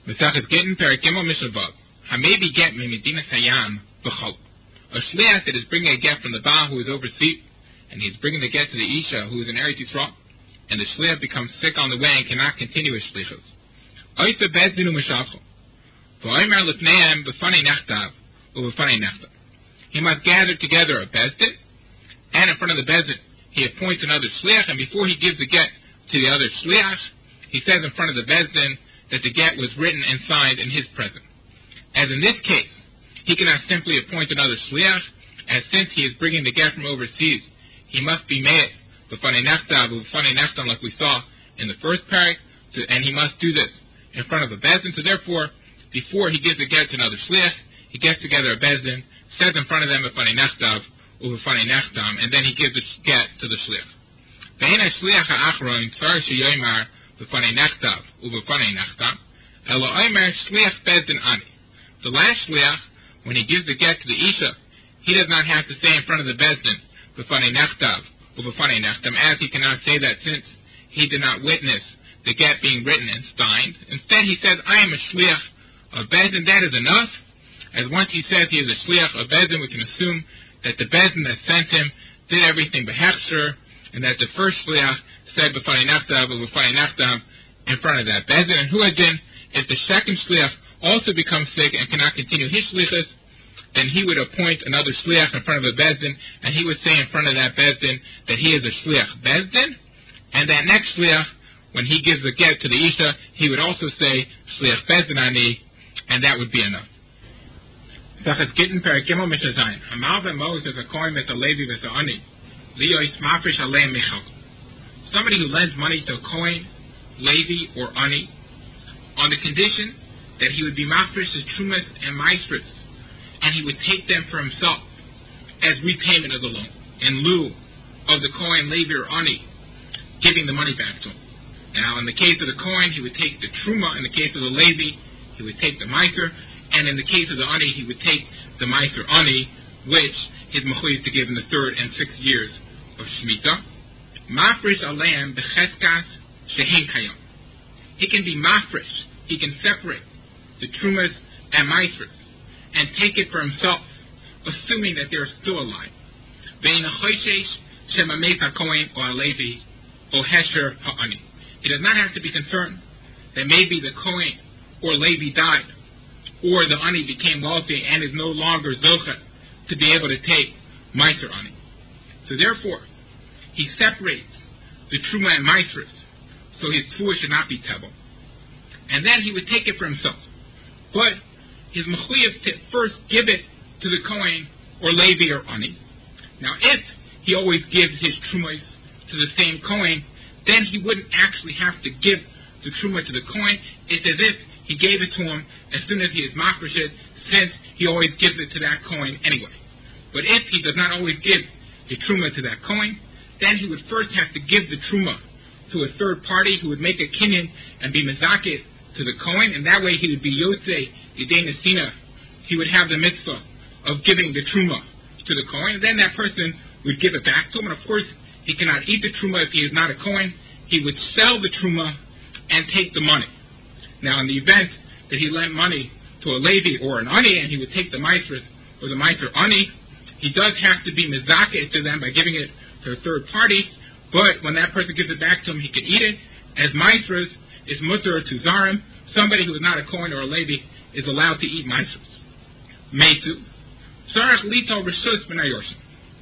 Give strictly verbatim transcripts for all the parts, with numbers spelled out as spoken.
Mesachet Gittin, Perikimo Mishnah. Hamaybe get me Medina Sayam b'chol. A shliach that is bringing a get from the Baal who is overseas, and he's bringing the get to the Isha who is in Eretz Yisrael, and the shliach becomes sick on the way and cannot continue his shlichus. Oisa bezdinu mishavcho. V'oimer lefneim b'fanei nechtav u'b'fanei nechtav. He must gather together a bezdin, and in front of the bezdin he appoints another shliach, and before he gives the get to the other shliach, he says in front of the bezdin that the get was written and signed in his presence. As in this case, he cannot simply appoint another shliach, as since he is bringing the get from overseas, he must be made b'fanei nechtav u'b'fanei nechtav, like we saw in the first parak, and he must do this in front of a bezdin. So therefore, before he gives the get to another shliach, he gets together a bezdin, says in front of them b'fanei nechtav u'b'fanei nechtav, and then he gives the get to the shliach. Ve'ena shliach ha'achron tzar sheyoymar b'fanei nechtav u'b'fanei nechtav elo omer shliach bezdin ani. The last shliach, when he gives the get to the isha, he does not have to say in front of the bezdin b'fanei nechtav u'b'fanei nechtav, as he cannot say that since he did not witness the get being written and signed. Instead, he says, I am a shliach of bezdin. That is enough. As once he says he is a shliach of bezdin, we can assume that the bezdin that sent him did everything b'hechsher, and that the first shliach said b'fanei nechtav u'b'fanei nechtav in front of that bezdin. And huadin, if the second shliach also becomes sick and cannot continue his shlichus, then he would appoint another shliach in front of a bezdin, and he would say in front of that bezdin that he is a shliach bezdin, and that next shliach, when he gives the get to the isha, he would also say shliach bezdin ani, and that would be enough. Sachas Gittin Perikimo Mishnah Zayin. Hamal v'Mos is a coin with a levi with a ani. Liyois mafresh aleim michal. Somebody who lends money to a coin, levi, or ani, on the condition that he would be mafresh his trumas and maestros, and he would take them for himself as repayment of the loan, in lieu of the coin, levi, or ani, giving the money back to him. Now, in the case of the coin, he would take the truma. In the case of the levi, he would take the meiser. And in the case of the ani, he would take the meiser ani, which his mechuyev to give in the third and sixth years of Shemitah. Mafresh aleim becheskas shehin kayom. He can be mafresh. He can separate the trumas and maestros and take it for himself, assuming that they are still alive. Ve'in achoishesh shemameis hakohen or alevi or hesher ha'ani. He does not have to be concerned that maybe the Kohen or Levi died, or the Ani became wealthy and is no longer Zocha to be able to take Meiser Ani. So therefore, he separates the Truma and Meisers, so his Tzvua should not be Tebel. And then he would take it for himself. But his Mechuyev to first give it to the Kohen or Levi or Ani. Now if he always gives his Trumas to the same Kohen, then he wouldn't actually have to give the truma to the Kohen. It's as if he gave it to him as soon as he is mafresh it, since he always gives it to that Kohen anyway. But if he does not always give the truma to that Kohen, then he would first have to give the truma to a third party who would make a kinyan and be mezakeh to the Kohen, and that way he would be yotzei yedei nesina. He would have the mitzvah of giving the truma to the Kohen, and then that person would give it back to him. And of course, he cannot eat the truma if he is not a Kohen. He would sell the truma and take the money. Now, in the event that he lent money to a Levi or an Ani, and he would take the Meisers or the Meiser Ani, he does have to be mezakeh to them by giving it to a third party. But when that person gives it back to him, he can eat it. As Meisers is mutter to Zarim, somebody who is not a Kohen or a Levi is allowed to eat Meisers. Meitu Sarach Lito Rishus B'nayorshim.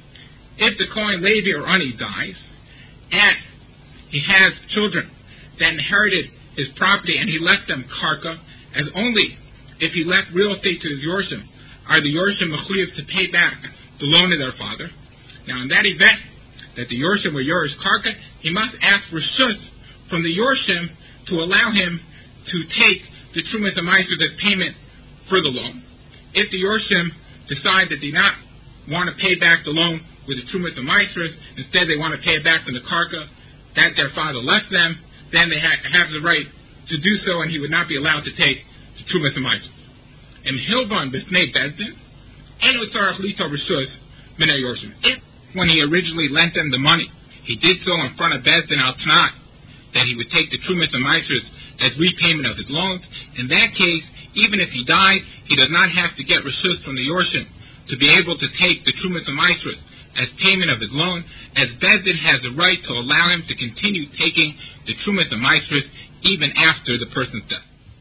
If the Kohen, Levi, or Ani dies, and he has children that inherited his property and he left them karka, as only if he left real estate to his yorshim are the yorshim mechuyev to pay back the loan of their father. Now, in that event that the yorshim were yorish karka, he must ask reshus from the yorshim to allow him to take the trumas and meiser as payment for the loan. If the yorshim decide that they do not want to pay back the loan with the trumas and meisers, instead they want to pay it back from the karka that their father left them, then they ha- have the right to do so, and he would not be allowed to take the trumas and meisers. And hilvan b'snei bezdin, enu tzarach lito reshus b'nei yorshim. If when he originally lent them the money, he did so in front of bezdin al t'nai, that he would take the Trumas and Maasros as repayment of his loans. In that case, even if he dies, he does not have to get reshus from the Yorshim to be able to take the Trumas and Maasros as payment of his loan, as Bezdin has the right to allow him to continue taking the Trumas and Maasros even after the person's death.